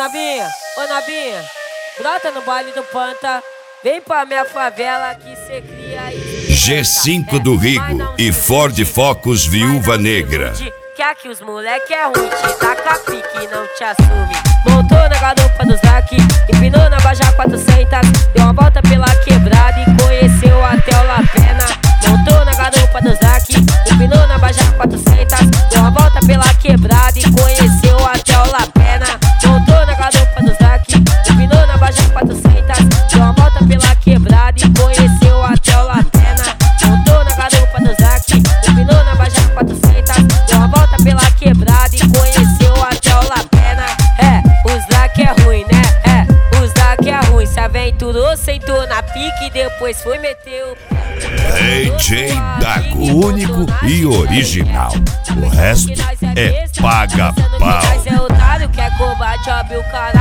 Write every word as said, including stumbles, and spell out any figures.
novinha, ô novinha, brota no baile do Panta, vem pra minha favela que cê cria aí. G cinco do Rigo e Ford Focus Viúva Negra. Que aqui os moleque é ruim, te taca pique e não te assume. Montou na garupa do Zac, empinou na Baja quatrocentos, deu uma volta pela quebrada e conheceu até o La Pena. Montou na garupa do Zac, empinou na Baja quatrocentos, deu uma volta pela quebrada e conheceu até o La Pena. Montou na garupa do Zac, empinou na Baja quatrocentos, deu uma volta pela quebrada e conheceu até o La Pena. Montou na garupa do Zac, empinou na Baja quatrocentos, deu uma volta pela quebrada e conheceu até o La Pena. É, o Zac é ruim, né? É, o Zac é ruim. Se aventurou, sentou na pique e depois foi meter o D J Dago, único e original. O resto é paga-pau. Mas é otário, quer combate, óbvio, cara.